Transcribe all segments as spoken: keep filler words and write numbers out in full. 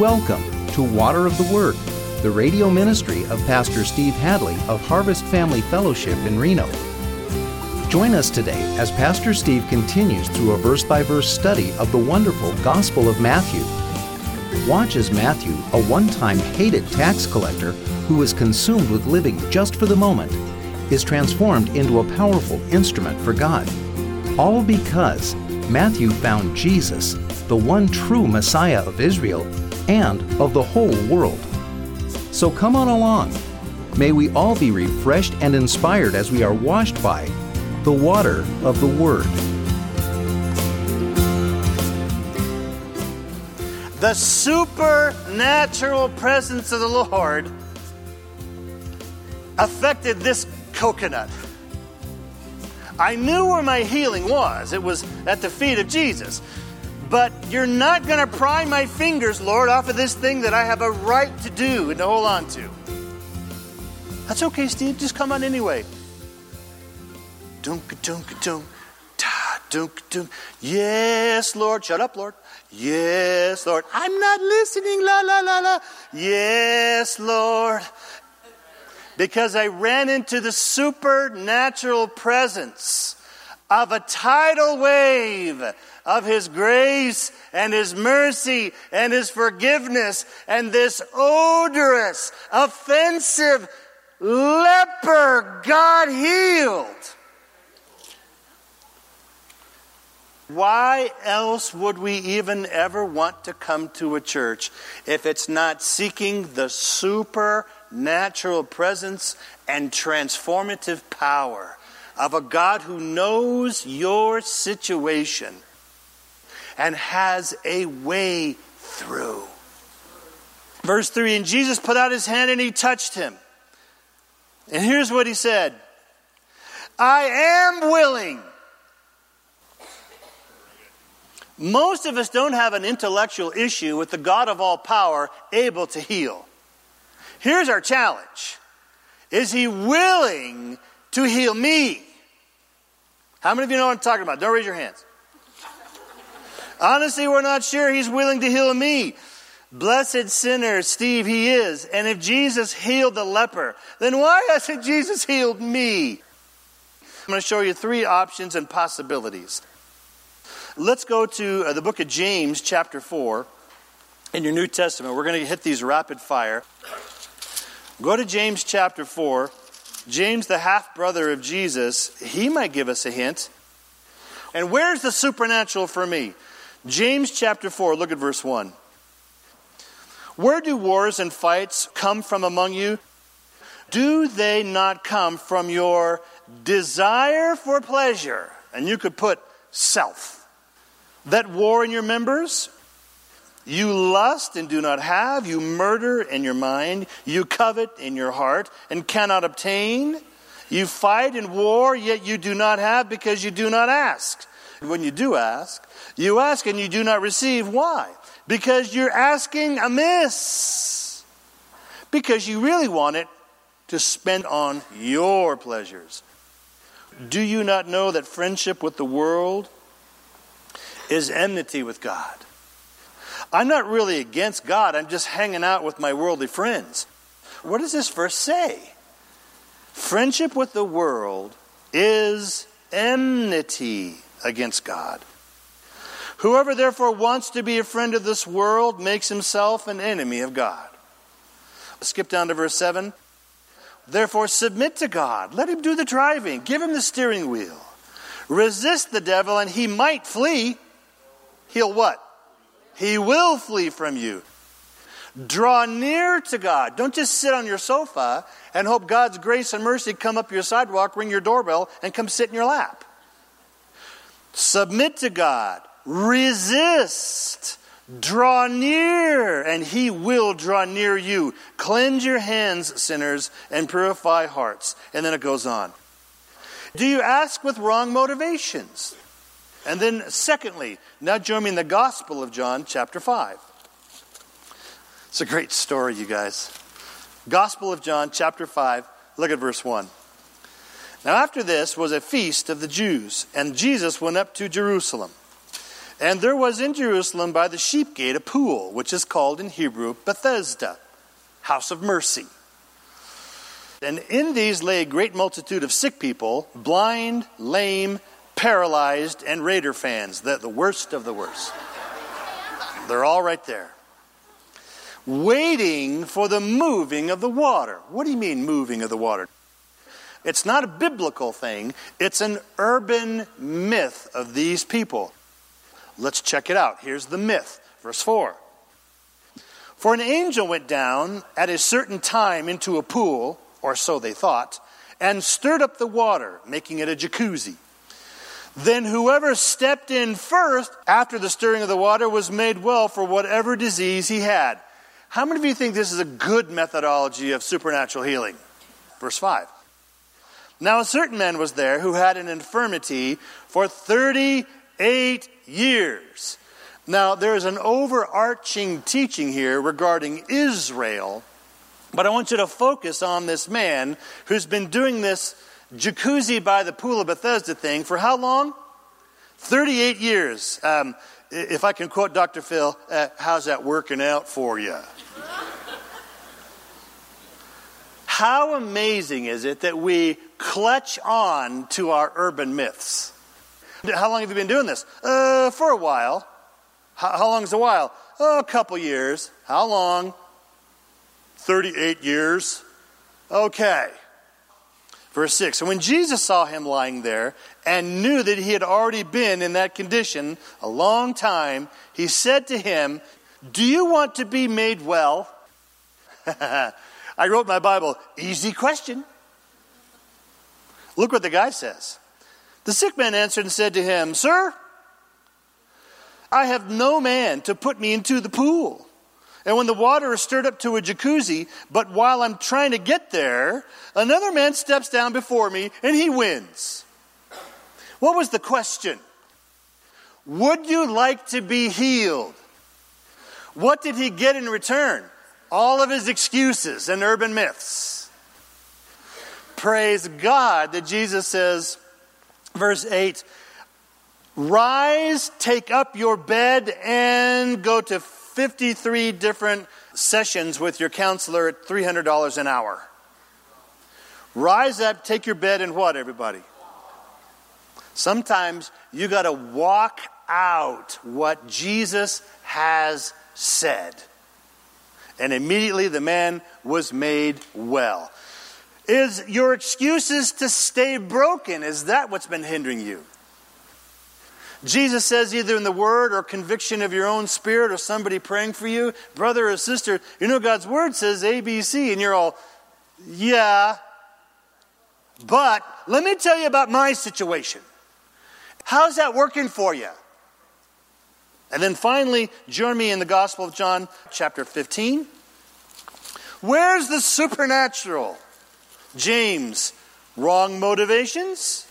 Welcome to Water of the Word, the radio ministry of Pastor Steve Hadley of Harvest Family Fellowship in Reno. Join us today as Pastor Steve continues through a verse-by-verse study of the wonderful Gospel of Matthew. Watch as Matthew, a one-time hated tax collector who was consumed with living just for the moment, is transformed into a powerful instrument for God. All because Matthew found Jesus, the one true Messiah of Israel and of the whole world. So come on along. May we all be refreshed and inspired as we are washed by the water of the Word. The supernatural presence of the Lord affected this coconut. I knew where my healing was. It was at the feet of Jesus. But you're not going to pry my fingers, Lord, off of this thing that I have a right to do and to hold on to. That's okay, Steve. Just come on anyway. Dunk, dunk, dunk, ta, dunk, dunk. Yes, Lord. Shut up, Lord. Yes, Lord. I'm not listening. La, la, la, la. Yes, Lord. Because I ran into the supernatural presence of a tidal wave of His grace and His mercy and His forgiveness, and this odorous, offensive leper got healed. Why else would we even ever want to come to a church if it's not seeking the supernatural presence and transformative power of a God who knows your situation and has a way through? Verse three, and Jesus put out His hand and He touched him. And here's what He said: I am willing. Most of us don't have an intellectual issue with the God of all power able to heal. Here's our challenge. Is He willing to heal me? How many of you know what I'm talking about? Don't raise your hands. Honestly, we're not sure He's willing to heal me. Blessed sinner, Steve, he is. And if Jesus healed the leper, then why hasn't Jesus healed me? I'm going to show you three options and possibilities. Let's go to uh, the book of James, chapter four, in your New Testament. We're going to hit these rapid fire. Go to James, chapter four. James, the half-brother of Jesus, he might give us a hint. And where's the supernatural for me? James, chapter four, look at verse one. Where do wars and fights come from among you? Do they not come from your desire for pleasure? And you could put self. That war in your members? You lust and do not have. You murder in your mind. You covet in your heart and cannot obtain. You fight and war, yet you do not have because you do not ask. When you do ask, you ask and you do not receive. Why? Because you're asking amiss. Because you really want it to spend on your pleasures. Do you not know that friendship with the world is enmity with God? I'm not really against God. I'm just hanging out with my worldly friends. What does this verse say? Friendship with the world is enmity against God. Whoever therefore wants to be a friend of this world makes himself an enemy of God. Skip down to verse seven. Therefore submit to God. Let Him do the driving. Give Him the steering wheel. Resist the devil and he might flee. He'll what? He will flee from you. Draw near to God. Don't just sit on your sofa and hope God's grace and mercy come up your sidewalk, ring your doorbell, and come sit in your lap. Submit to God. Resist. Draw near, and He will draw near you. Cleanse your hands, sinners, and purify hearts. And then it goes on. Do you ask with wrong motivations? And then secondly, now join me in the Gospel of John, chapter five. It's a great story, you guys. Gospel of John, chapter five, look at verse one. Now after this was a feast of the Jews, and Jesus went up to Jerusalem. And there was in Jerusalem by the sheep gate a pool, which is called in Hebrew Bethesda, house of mercy. And in these lay a great multitude of sick people, blind, lame, paralyzed, and Raider fans, the, the worst of the worst. They're all right there. Waiting for the moving of the water. What do you mean moving of the water? It's not a biblical thing. It's an urban myth of these people. Let's check it out. Here's the myth. Verse four. For an angel went down at a certain time into a pool, or so they thought, and stirred up the water, making it a jacuzzi. Then whoever stepped in first after the stirring of the water was made well for whatever disease he had. How many of you think this is a good methodology of supernatural healing? Verse five. Now a certain man was there who had an infirmity for thirty-eight years. Now there is an overarching teaching here regarding Israel, but I want you to focus on this man who's been doing this jacuzzi by the pool of Bethesda thing for how long? thirty-eight years. Um, if I can quote Doctor Phil, uh, how's that working out for you? How amazing is it that we clutch on to our urban myths? How long have you been doing this? Uh, for a while. How, how long is a while? Oh, a couple years. How long? thirty-eight years. Okay. Verse six. And when Jesus saw him lying there and knew that he had already been in that condition a long time, he said to him, do you want to be made well? I wrote in my Bible, easy question. Look what the guy says. The sick man answered and said to him, sir, I have no man to put me into the pool. And when the water is stirred up to a jacuzzi, but while I'm trying to get there, another man steps down before me and he wins. What was the question? Would you like to be healed? What did he get in return? All of his excuses and urban myths. Praise God that Jesus says, verse eight, rise, take up your bed, and go to fifty-three different sessions with your counselor at three hundred dollars an hour. Rise up, take your bed, and what, everybody? Sometimes you got to walk out what Jesus has said. And immediately the man was made well. Is your excuses to stay broken? Is that what's been hindering you? Jesus says either in the word or conviction of your own spirit or somebody praying for you, brother or sister, you know God's word says A, B, C, and you're all, yeah. But let me tell you about my situation. How's that working for you? And then finally, join me in the Gospel of John, chapter fifteen. Where's the supernatural? James, wrong motivations?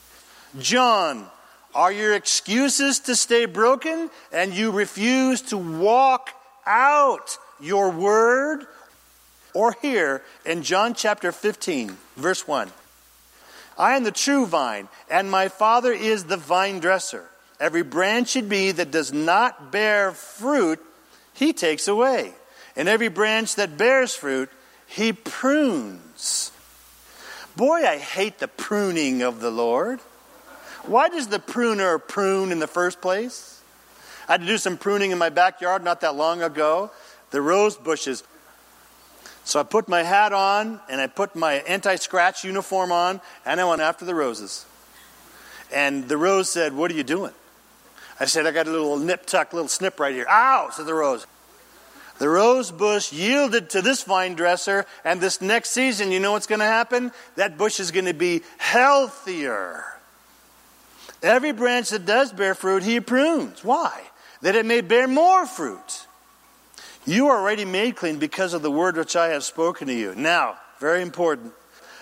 John, are your excuses to stay broken and you refuse to walk out your word? Or here in John chapter fifteen, verse one. I am the true vine, and my Father is the vine dresser. Every branch in me that does not bear fruit, he takes away. And every branch that bears fruit, he prunes. Boy, I hate the pruning of the Lord. Why does the pruner prune in the first place? I had to do some pruning in my backyard not that long ago. The rose bushes. So I put my hat on, and I put my anti-scratch uniform on, and I went after the roses. And the rose said, what are you doing? I said, I got a little nip-tuck, little snip right here. Ow, said the rose. The rose bush yielded to this vine dresser, and this next season, you know what's going to happen? That bush is going to be healthier. Every branch that does bear fruit, he prunes. Why? That it may bear more fruit. You are already made clean because of the word which I have spoken to you. Now, very important,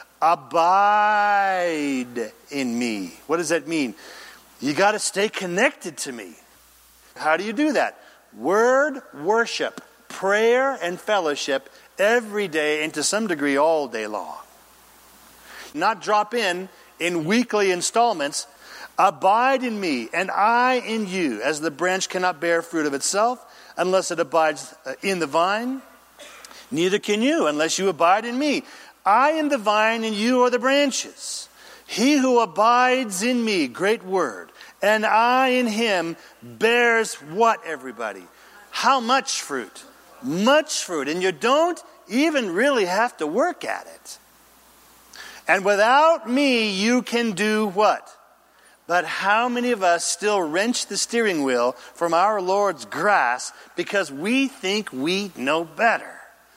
abide in me. What does that mean? You got to stay connected to me. How do you do that? Word, worship, prayer, and fellowship every day and to some degree all day long. Not drop in in weekly installments. Abide in me, and I in you, as the branch cannot bear fruit of itself unless it abides in the vine. Neither can you unless you abide in me. I am the vine, and you are the branches. He who abides in me, great word, and I in him bears what, everybody? How much fruit? Much fruit. And you don't even really have to work at it. And without me, you can do what? But how many of us still wrench the steering wheel from our Lord's grasp because we think we know better?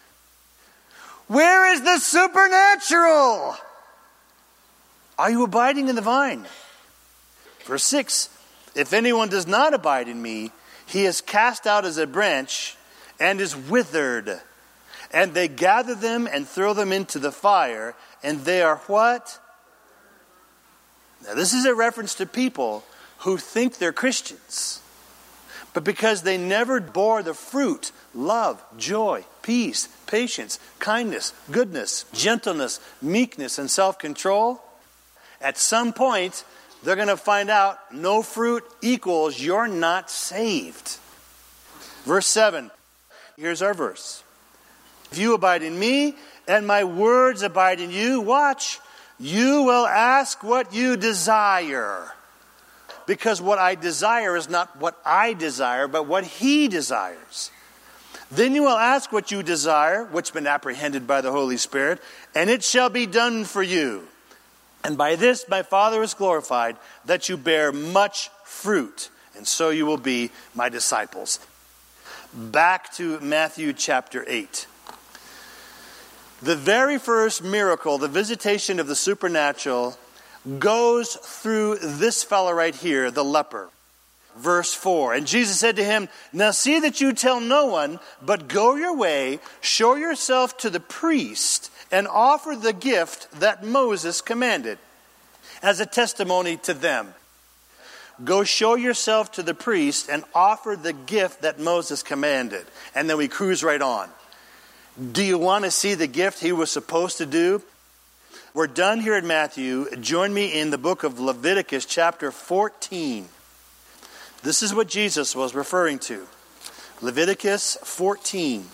Where is the supernatural? Are you abiding in the vine? Verse six, if anyone does not abide in me, he is cast out as a branch and is withered. And they gather them and throw them into the fire, and they are what? Now this is a reference to people who think they're Christians. But because they never bore the fruit, love, joy, peace, patience, kindness, goodness, gentleness, meekness, and self-control, at some point, they're going to find out no fruit equals you're not saved. Verse seven. Here's our verse. If you abide in me and my words abide in you, watch, you will ask what you desire. Because what I desire is not what I desire, but what he desires. Then you will ask what you desire, which has been apprehended by the Holy Spirit, and it shall be done for you. And by this my Father is glorified, that you bear much fruit, and so you will be my disciples. Back to Matthew chapter eight. The very first miracle, the visitation of the supernatural, goes through this fellow right here, the leper. Verse four, and Jesus said to him, now see that you tell no one, but go your way, show yourself to the priest, and offer the gift that Moses commanded as a testimony to them. Go show yourself to the priest and offer the gift that Moses commanded. And then we cruise right on. Do you want to see the gift he was supposed to do? We're done here at Matthew. Join me in the book of Leviticus chapter fourteen. This is what Jesus was referring to. Leviticus fourteen.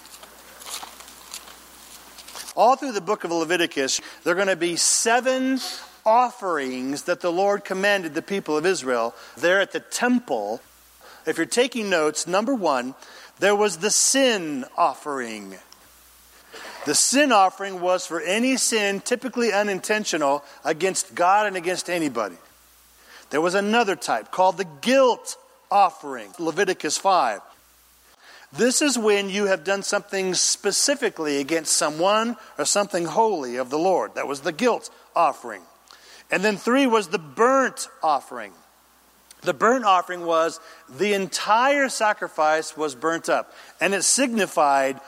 All through the book of Leviticus, there are going to be seven offerings that the Lord commanded the people of Israel there at the temple. If you're taking notes, number one, there was the sin offering. The sin offering was for any sin, typically unintentional, against God and against anybody. There was another type called the guilt offering, Leviticus five. This is when you have done something specifically against someone or something holy of the Lord. That was the guilt offering. And then three was the burnt offering. The burnt offering was the entire sacrifice was burnt up. And it signified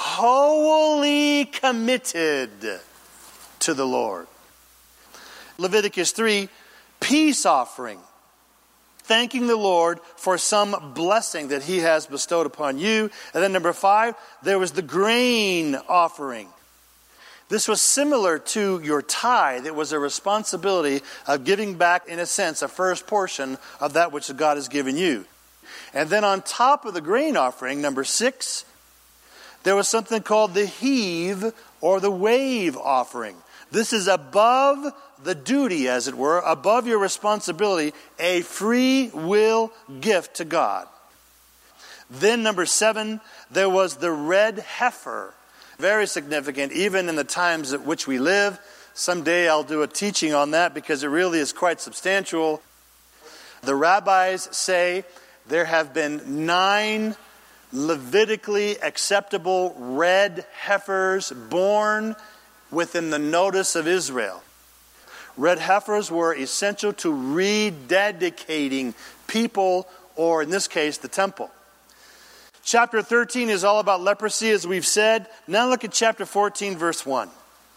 wholly committed to the Lord. Leviticus three, peace offering. Thanking the Lord for some blessing that he has bestowed upon you. And then number five, there was the grain offering. This was similar to your tithe. It was a responsibility of giving back, in a sense, a first portion of that which God has given you. And then on top of the grain offering, number six, there was something called the heave or the wave offering. This is above the duty, as it were, above your responsibility, a free will gift to God. Then number seven, there was the red heifer. Very significant, even in the times at which we live. Someday I'll do a teaching on that because it really is quite substantial. The rabbis say there have been nine Levitically acceptable red heifers born within the notice of Israel. Red heifers were essential to rededicating people, or in this case, the temple. Chapter thirteen is all about leprosy, as we've said. Now look at chapter fourteen, verse one.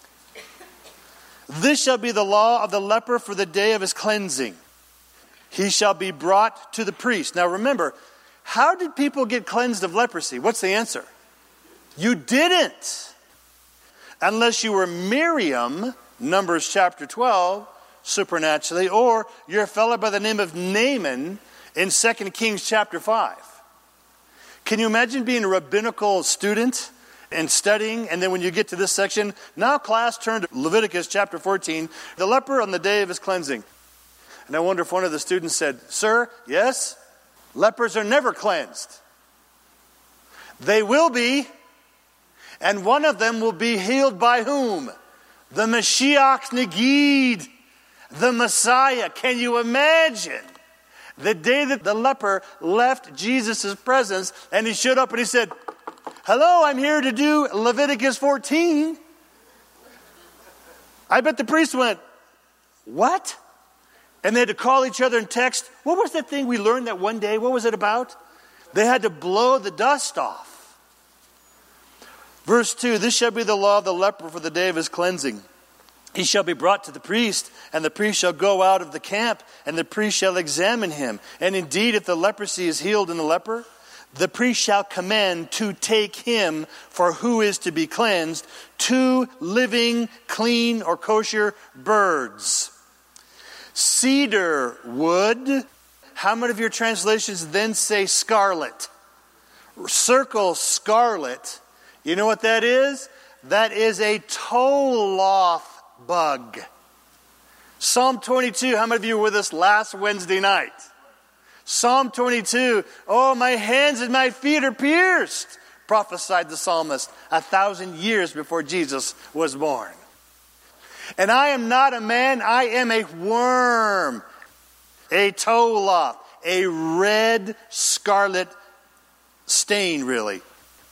This shall be the law of the leper for the day of his cleansing. He shall be brought to the priest. Now remember, how did people get cleansed of leprosy? What's the answer? You didn't. Unless you were Miriam, Numbers chapter twelve, supernaturally. Or you're a fellow by the name of Naaman in Second Kings chapter five. Can you imagine being a rabbinical student and studying, and then when you get to this section, now class, turn to Leviticus chapter fourteen, the leper on the day of his cleansing. And I wonder if one of the students said, "Sir, yes, lepers are never cleansed. They will be, and one of them will be healed by whom? The Mashiach Negid, the Messiah." Can you imagine the day that the leper left Jesus' presence and he showed up and he said, "Hello, I'm here to do Leviticus fourteen. I bet the priest went, "What?" And they had to call each other and text. What was that thing we learned that one day? What was it about? They had to blow the dust off. Verse two, "This shall be the law of the leper for the day of his cleansing. He shall be brought to the priest, and the priest shall go out of the camp, and the priest shall examine him. And indeed, if the leprosy is healed in the leper, the priest shall command to take him for who is to be cleansed, two living, clean, or kosher birds. Cedar wood." How many of your translations then say scarlet? Circle scarlet. You know what that is? That is a toloth bug. Psalm twenty-two, how many of you were with us last Wednesday night? Psalm twenty-two, "Oh, my hands and my feet are pierced," prophesied the psalmist a thousand years before Jesus was born. "And I am not a man, I am a worm." A toloth, a red scarlet stain, really.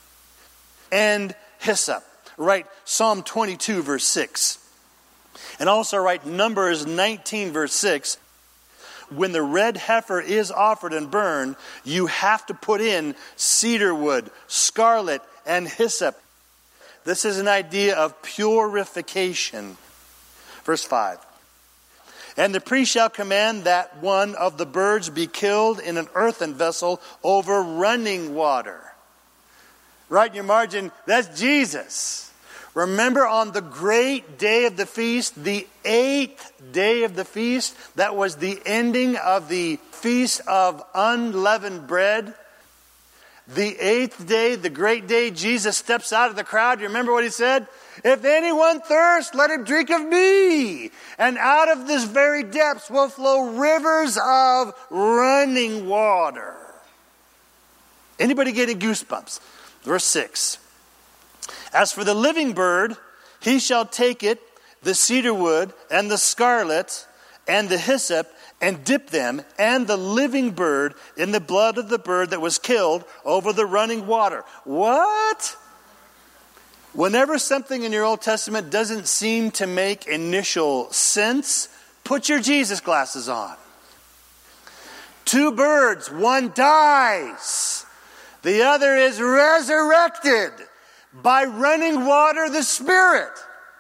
And hyssop. Write Psalm twenty-two, verse six. And also write Numbers nineteen, verse six. When the red heifer is offered and burned, you have to put in cedar wood, scarlet, and hyssop. This is an idea of purification. Verse five. "And the priest shall command that one of the birds be killed in an earthen vessel over running water." Right in your margin, that's Jesus. Remember on the great day of the feast, the eighth day of the feast, that was the ending of the feast of unleavened bread. The eighth day, the great day, Jesus steps out of the crowd. You remember what he said? "If anyone thirsts, let him drink of me. And out of this very depths will flow rivers of running water." Anybody getting goosebumps? Verse six. "As for the living bird, he shall take it, the cedar wood, and the scarlet, and the hyssop, and dip them, and the living bird, in the blood of the bird that was killed over the running water." What? Whenever something in your Old Testament doesn't seem to make initial sense, put your Jesus glasses on. Two birds, one dies. The other is resurrected by running water, the Spirit.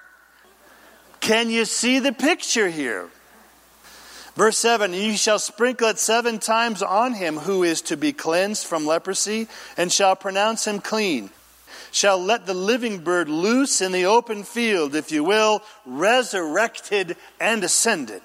Can you see the picture here? Verse seven, "You shall sprinkle it seven times on him who is to be cleansed from leprosy, and shall pronounce him clean. Shall let the living bird loose in the open field, if you will, resurrected and ascended.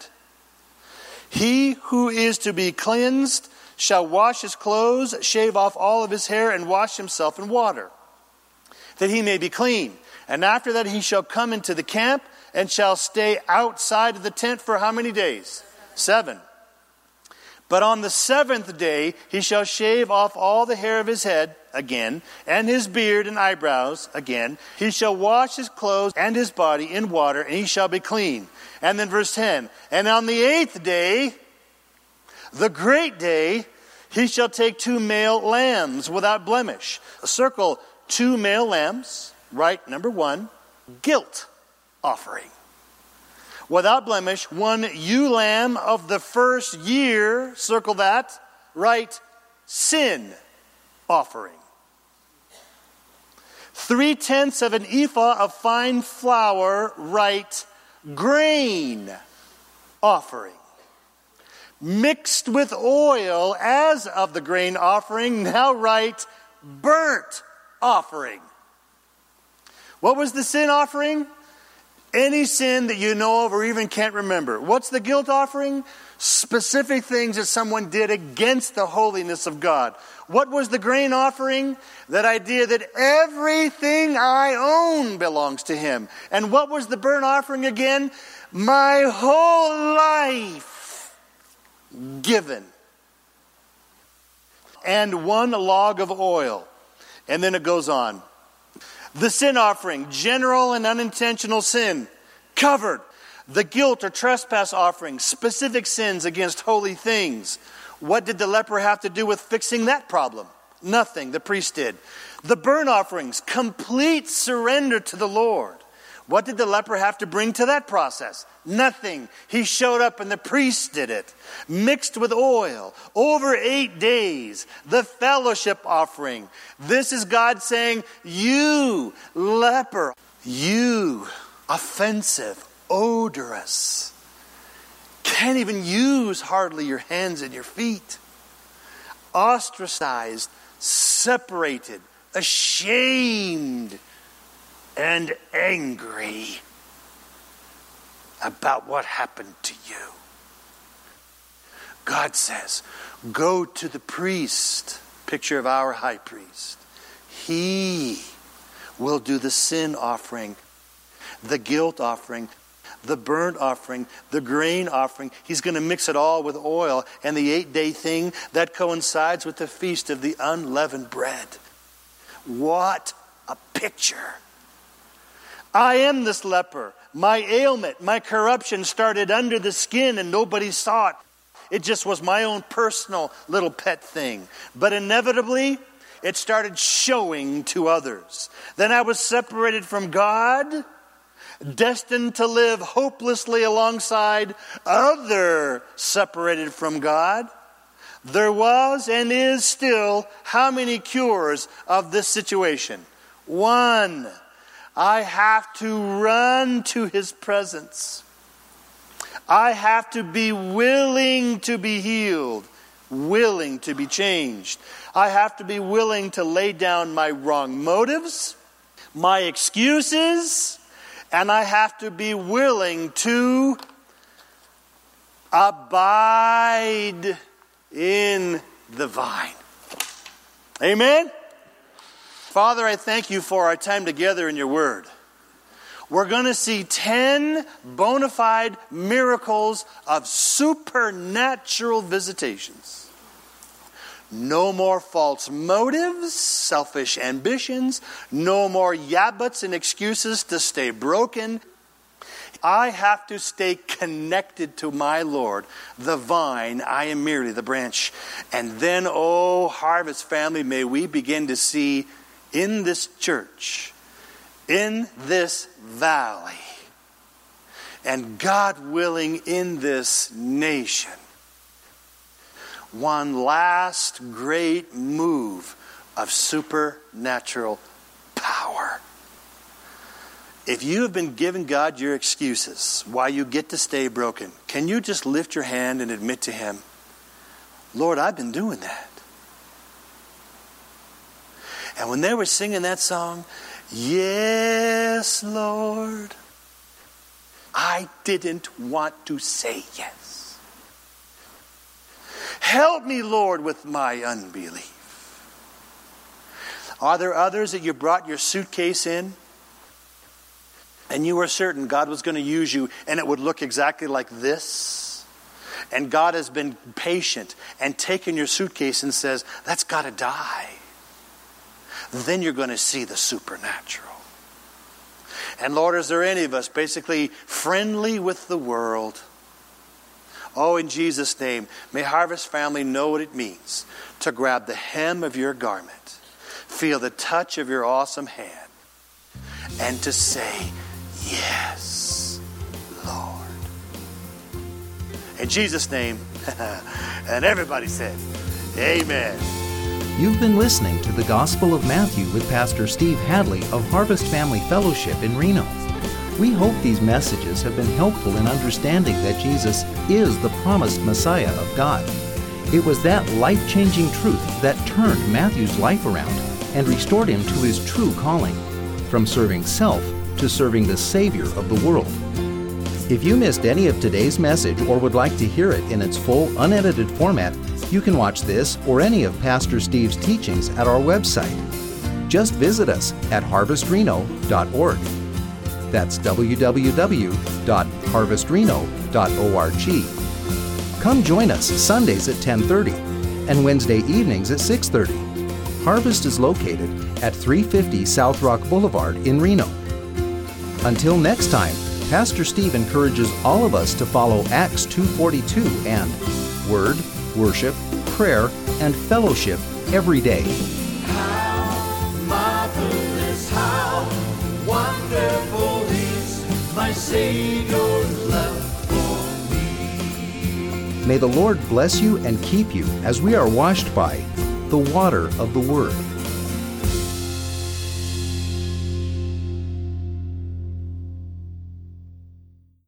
He who is to be cleansed shall wash his clothes, shave off all of his hair, and wash himself in water, that he may be clean. And after that he shall come into the camp, and shall stay outside of the tent for how many days? Seven. But on the seventh day he shall shave off all the hair of his head again, and his beard and eyebrows again. He shall wash his clothes and his body in water, and he shall be clean." And then verse ten, "And on the eighth day, the great day, he shall take two male lambs without blemish." Circle two male lambs. Write number one, guilt offering. Without blemish, one ewe lamb of the first year. Circle that. Write sin offering. Three-tenths of an ephah of fine flour. Write grain offering. Mixed with oil as of the grain offering. Now write burnt offering. What was the sin offering? Any sin that you know of or even can't remember. What's the guilt offering? Specific things that someone did against the holiness of God. What was the grain offering? That idea that everything I own belongs to Him. And what was the burnt offering again? My whole life given. And one log of oil. And then it goes on. The sin offering, general and unintentional sin, covered. The guilt or trespass offering, specific sins against holy things. What did the leper have to do with fixing that problem? Nothing, the priest did. The burnt offerings, complete surrender to the Lord. What did the leper have to bring to that process? Nothing. He showed up and the priest did it. Mixed with oil. Over eight days. The fellowship offering. This is God saying, you leper, you offensive, odorous, can't even use hardly your hands and your feet. Ostracized, separated, ashamed, and angry about what happened to you. God says, go to the priest, picture of our high priest. He will do the sin offering, the guilt offering, the burnt offering, the grain offering. He's going to mix it all with oil. And the eight-day thing, that coincides with the feast of the unleavened bread. What a picture. I am this leper. My ailment, my corruption started under the skin and nobody saw it. It just was my own personal little pet thing. But inevitably, it started showing to others. Then I was separated from God, destined to live hopelessly alongside other separated from God. There was and is still how many cures of this situation? One. I have to run to His presence. I have to be willing to be healed, willing to be changed. I have to be willing to lay down my wrong motives, my excuses, and I have to be willing to abide in the vine. Amen? Father, I thank you for our time together in your word. We're going to see ten bona fide miracles of supernatural visitations. No more false motives, selfish ambitions. No more yeah buts and excuses to stay broken. I have to stay connected to my Lord, the vine. I am merely the branch. And then, oh, Harvest family, may we begin to see in this church, in this valley, and God willing in this nation, one last great move of supernatural power. If you have been giving God your excuses why you get to stay broken, can you just lift your hand and admit to Him, Lord, I've been doing that. And when they were singing that song, yes, Lord, I didn't want to say yes. Help me, Lord, with my unbelief. Are there others that you brought your suitcase in and you were certain God was going to use you and it would look exactly like this? And God has been patient and taken your suitcase and says, that's got to die. Then you're going to see the supernatural. And Lord, is there any of us basically friendly with the world? Oh, in Jesus' name, may Harvest family know what it means to grab the hem of your garment, feel the touch of your awesome hand, and to say, yes, Lord. In Jesus' name, and everybody said, amen. You've been listening to the Gospel of Matthew with Pastor Steve Hadley of Harvest Family Fellowship in Reno. We hope these messages have been helpful in understanding that Jesus is the promised Messiah of God. It was that life-changing truth that turned Matthew's life around and restored him to his true calling, from serving self to serving the Savior of the world. If you missed any of today's message or would like to hear it in its full, unedited format, you can watch this or any of Pastor Steve's teachings at our website. Just visit us at harvest reno dot org. That's w w w dot harvest reno dot org. Come join us Sundays at ten thirty and Wednesday evenings at six thirty. Harvest is located at three fifty South Rock Boulevard in Reno. Until next time, Pastor Steve encourages all of us to follow Acts two forty-two and Word, Worship, Prayer, and Fellowship every day. How marvelous, how wonderful is my Savior's love for me. May the Lord bless you and keep you as we are washed by the water of the Word.